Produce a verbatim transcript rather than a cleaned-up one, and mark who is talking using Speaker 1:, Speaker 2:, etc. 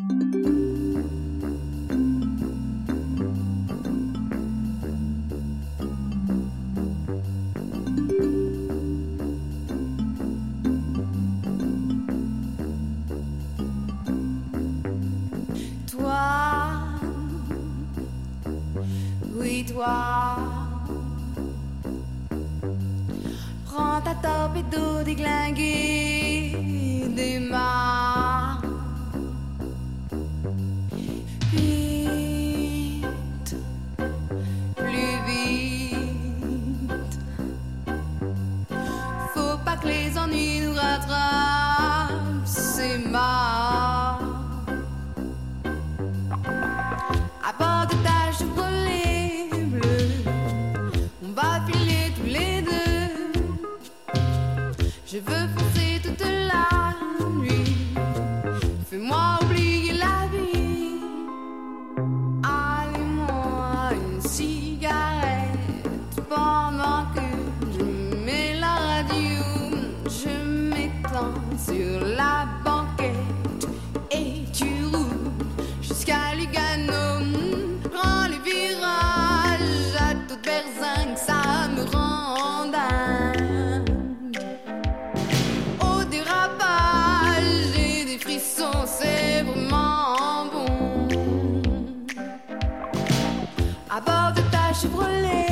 Speaker 1: Oui, toi, prends ta torpedo déglinguée, démarre. Vite, plus vite. Faut pas que les ennuis nous rattrapent, c'est mort. À bord de ta Chevrolet bleue, on va filer tous les deux. Je veux foncer toute la nuit, fais-moi oublier la vie. Allume-moi une cigarette pendant que je mets la radio. Je m'étends sur la banquette et tu roules jusqu'à Lugano. Prends les virages à toute berzingue, ça me rend dingue. Au dérapage, j'ai des frissons, c'est vraiment bon. À bord de ta Chevrolet